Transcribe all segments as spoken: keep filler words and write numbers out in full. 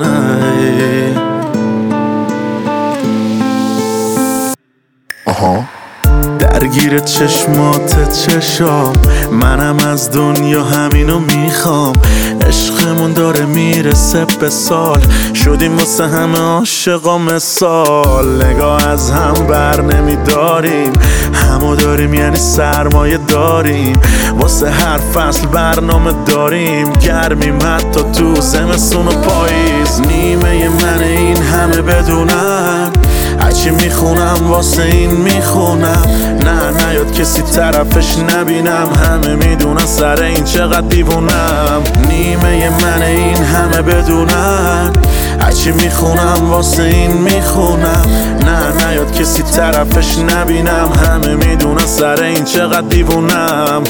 آها درگیر چشمات چشام، منم از دنیا همینو میخوام. عشقمون داره میرسه به سال، شدیم واسه همه عاشقا مثال. نگاه از هم بر نمیداریم، همو داریم یعنی سرمایه داریم. واسه هر فصل برنامه داریم، گرمیم حتی تو زمستون و پاییز. نیمه من این همه بدونن، هرچی میخونم واسه این میخونم. نه نیاد کسی طرفش نبینم، همه میدونن سر این چقدر دیوونم. نیمه من این همه بدونن، هرچی میخونم واسه این میخونم. نه نیاد کسی طرفش نبینم، همه میدونن سر این چقدر دیوونم.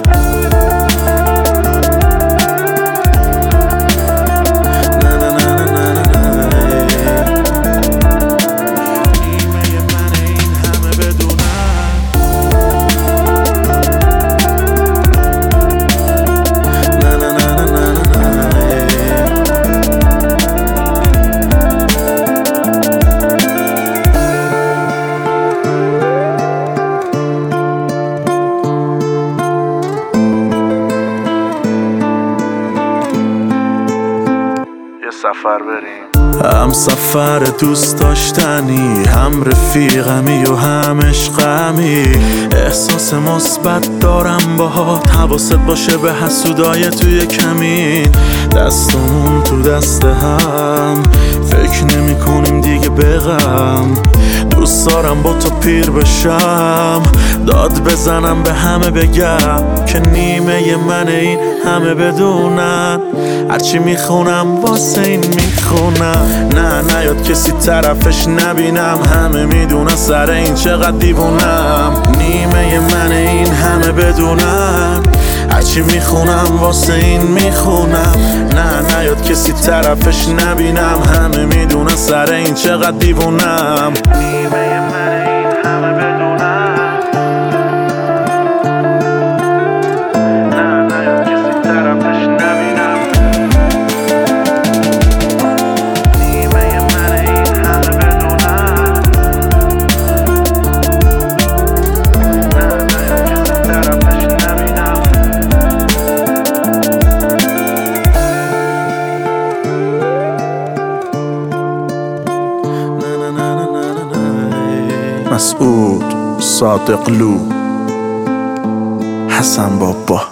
سفر بریم، هم سفر دوست داشتنی، هم رفیقمی و هم عشقمی. احساس مثبت دارم باهات، حواست باشه به حسودای توی کمین. دستمون تو دست هم، فکر نمی کنیم دیگه به غم. دوست دارم با تو پیر بشم، داد بزنم به همه بگم که نیمه من این همه بدونن. هرچی میخونم واسه این میخونم. نه نیاد کسی طرفش نبینم، همه میدونن سر این چقدر دیوونم. نیمه من این همه بدونن، هرچی میخونم واسه این میخونم. نه نیاد کسی طرفش نبینم، همه میدونن سر این چقدر دیوونم. نیمه من این همه بدونن، نه نیاد کسی طرفش نبینم. نیمه من این همه بدونن، نه نیاد کسی طرفش نبینم. مسعود صادقلو، حسن بابا.